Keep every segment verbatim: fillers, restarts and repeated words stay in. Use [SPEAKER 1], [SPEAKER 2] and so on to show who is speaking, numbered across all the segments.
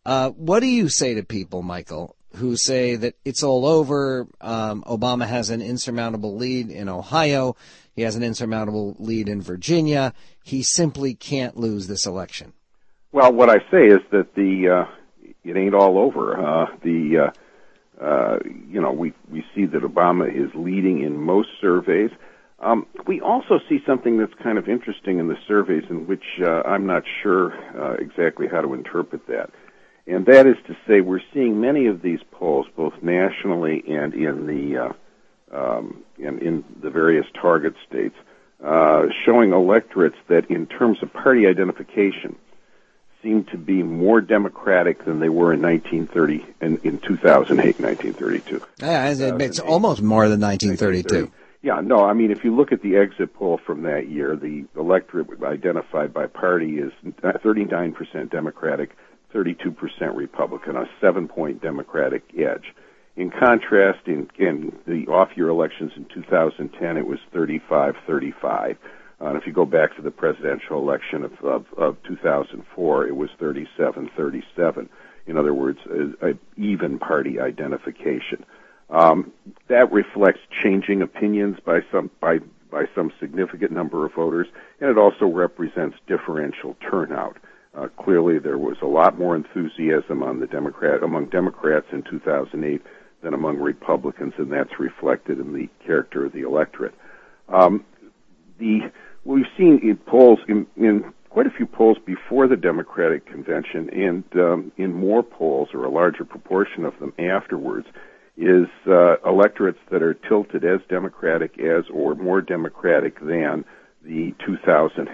[SPEAKER 1] Uh, what do you say to people, Michael, who say that it's all over? Um, Obama has an insurmountable lead in Ohio. He has an insurmountable lead in Virginia. He simply can't lose this election.
[SPEAKER 2] Well, what I say is that the uh, it ain't all over. Uh, the uh, uh, you know we we see that Obama is leading in most surveys. Um, we also see something that's kind of interesting in the surveys, in which uh, I'm not sure uh, exactly how to interpret that. And that is to say, we're seeing many of these polls, both nationally and in the uh, um, in, in the various target states, uh, showing electorates that, in terms of party identification, seem to be more Democratic than they were in nineteen thirty and in two thousand eight, nineteen thirty-two.
[SPEAKER 1] Yeah, it's almost more than nineteen thirty-two.
[SPEAKER 2] Yeah, no, I mean, if you look at the exit poll from that year, the electorate identified by party is thirty-nine percent Democratic, thirty-two percent Republican, a seven-point Democratic edge. In contrast, in, in the off-year elections in two thousand ten, it was thirty-five thirty-five. Uh, and if you go back to the presidential election of, of, of two thousand four, it was thirty-seven thirty-seven. In other words, a, a even party identification. Um, that reflects changing opinions by some by by some significant number of voters, and it also represents differential turnout. Uh, clearly, there was a lot more enthusiasm on the Democrat among Democrats in two thousand eight than among Republicans, and that's reflected in the character of the electorate. Um, the we've seen in polls in, in quite a few polls before the Democratic convention, and um, in more polls, or a larger proportion of them afterwards, is uh, electorates that are tilted as Democratic as or more Democratic than the two thousand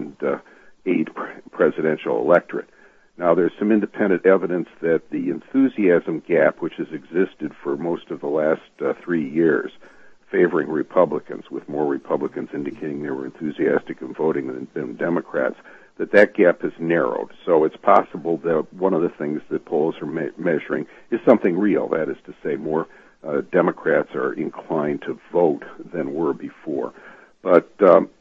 [SPEAKER 2] eight presidential electorate. Now, there's some independent evidence that the enthusiasm gap, which has existed for most of the last uh, three years, favoring Republicans, with more Republicans indicating they were enthusiastic in voting than, than Democrats, that that gap has narrowed. So it's possible that one of the things that polls are me- measuring is something real. That is to say, more uh, Democrats are inclined to vote than were before. But um,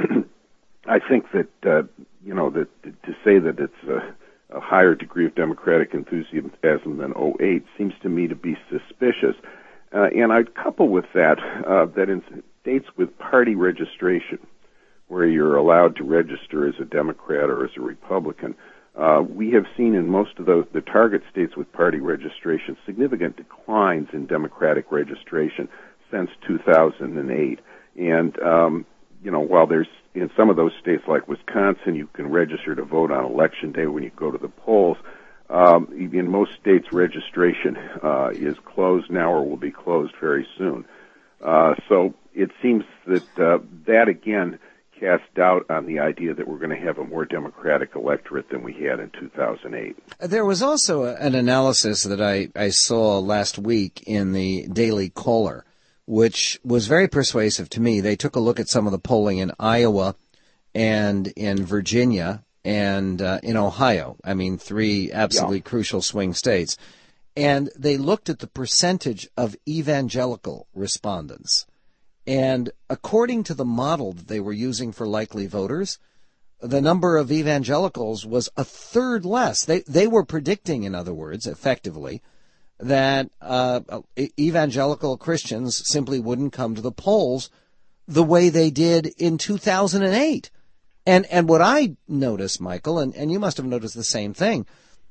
[SPEAKER 2] I think that, uh, you know, that to say that it's a, a higher degree of Democratic enthusiasm than oh eight seems to me to be suspicious. Uh, and I'd couple with that uh, that in states with party registration, where you're allowed to register as a Democrat or as a Republican, uh, we have seen in most of the, the target states with party registration significant declines in Democratic registration since two thousand eight. And, um, you know, while there's, in some of those states like Wisconsin, you can register to vote on Election Day when you go to the polls, um, in most states registration uh, is closed now or will be closed very soon. Uh, so it seems that uh, that, again, cast doubt on the idea that we're going to have a more Democratic electorate than we had in two thousand eight.
[SPEAKER 1] There was also an analysis that I, I saw last week in the Daily Caller, which was very persuasive to me. They took a look at some of the polling in Iowa and in Virginia and uh, in Ohio. I mean, three absolutely yeah. crucial swing states. And they looked at the percentage of evangelical respondents. And according to the model that they were using for likely voters, the number of evangelicals was a third less. They they were predicting, in other words, effectively, that uh, evangelical Christians simply wouldn't come to the polls the way they did in two thousand eight. And and what I noticed, Michael, and, and you must have noticed the same thing,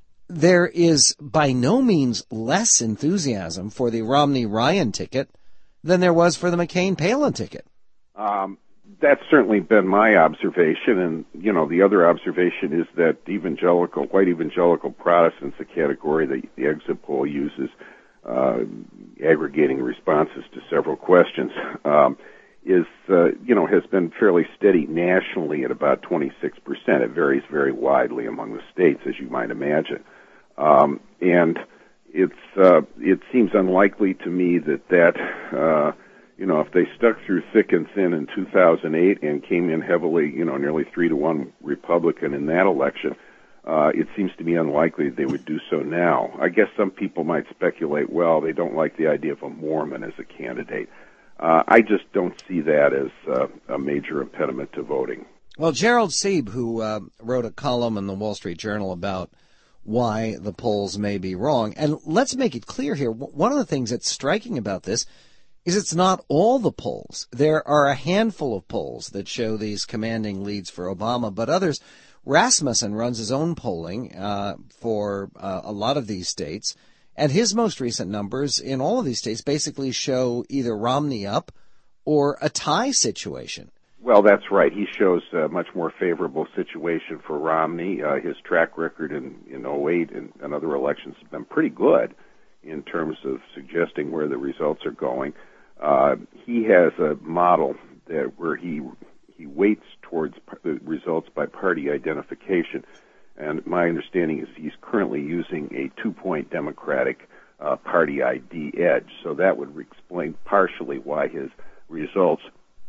[SPEAKER 1] there is by no means less enthusiasm for the Romney-Ryan ticket than there was for the McCain-Palin ticket.
[SPEAKER 2] Um, that's certainly been my observation, and, you know, the other observation is that evangelical, white evangelical Protestants, a category that the exit poll uses, uh, aggregating responses to several questions, um, is, uh, you know, has been fairly steady nationally at about twenty-six percent. It varies very widely among the states, as you might imagine. Um, and it's, uh, it seems unlikely to me that that, uh, you know, if they stuck through thick and thin in two thousand eight and came in heavily, you know, nearly three to one Republican in that election, uh, it seems to be unlikely they would do so now. I guess some people might speculate, well, they don't like the idea of a Mormon as a candidate. Uh, I just don't see that as uh, a major impediment to voting.
[SPEAKER 1] Well, Gerald Sieb, who uh, wrote a column in the Wall Street Journal about why the polls may be wrong. And let's make it clear here. One of the things that's striking about this is it's not all the polls. There are a handful of polls that show these commanding leads for Obama, but others. Rasmussen runs his own polling uh, for uh, a lot of these states, and his most recent numbers in all of these states basically show either Romney up or a tie situation.
[SPEAKER 2] Well, that's right. He shows a much more favorable situation for Romney. Uh, his track record in, in oh eight and, and other elections has been pretty good in terms of suggesting where the results are going. Uh, he has a model that where he he weights towards the results by party identification, and my understanding is he's currently using a two-point Democratic uh, Party I D edge. So that would explain partially why his results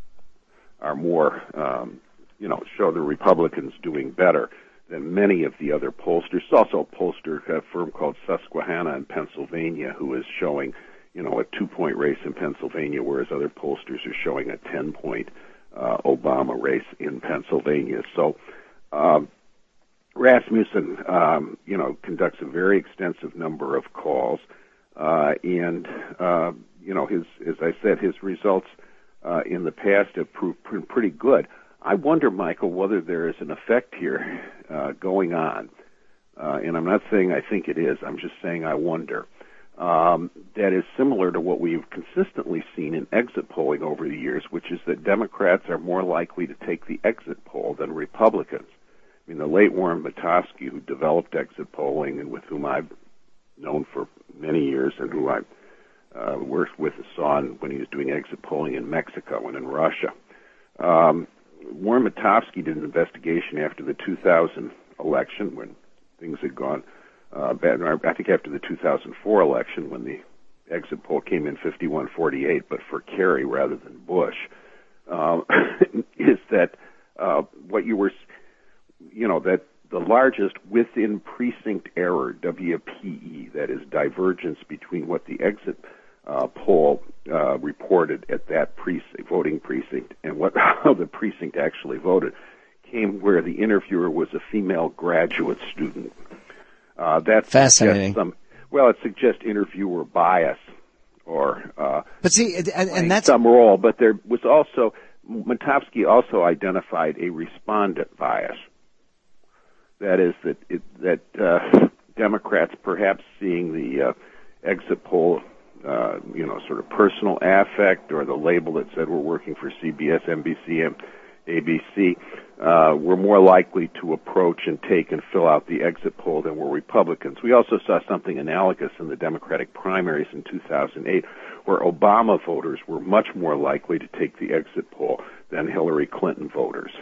[SPEAKER 2] are more, um, you know, show the Republicans doing better than many of the other pollsters. There's also a pollster, a firm called Susquehanna in Pennsylvania, who is showing, you know, a two-point race in Pennsylvania, whereas other pollsters are showing a ten-point uh, Obama race in Pennsylvania. So um, Rasmussen, um, you know, conducts a very extensive number of calls, uh, and, uh, you know, his, as I said, his results uh, in the past have proved pretty good. I wonder, Michael, whether there is an effect here uh, going on, uh, and I'm not saying I think it is, I'm just saying I wonder, um, that is similar to what we've consistently seen in exit polling over the years, which is that Democrats are more likely to take the exit poll than Republicans. I mean, the late Warren Matofsky, who developed exit polling and with whom I've known for many years and who I uh, worked with and saw when he was doing exit polling in Mexico and in Russia, um, Warren Matofsky did an investigation after the two thousand election when things had gone uh, bad. I think after the two thousand four election when the exit poll came in fifty-one forty-eight, but for Kerry rather than Bush, uh, is that uh, what you were, you know, that the largest within precinct error, W P E, that is divergence between what the exit Uh, poll uh, reported at that precinct, voting precinct and what how the precinct actually voted, came where the interviewer was a female graduate student. Uh, that
[SPEAKER 1] fascinating.
[SPEAKER 2] Some, well, it suggests interviewer bias, or uh,
[SPEAKER 1] but see, and, and that's
[SPEAKER 2] some role. But there was also Matofsky also identified a respondent bias. That is that it, that uh, Democrats perhaps seeing the uh, exit poll. Uh, you know, sort of personal affect, or the label that said we're working for C B S, N B C, and A B C, uh, were more likely to approach and take and fill out the exit poll than were Republicans. We also saw something analogous in the Democratic primaries in two thousand eight, where Obama voters were much more likely to take the exit poll than Hillary Clinton voters.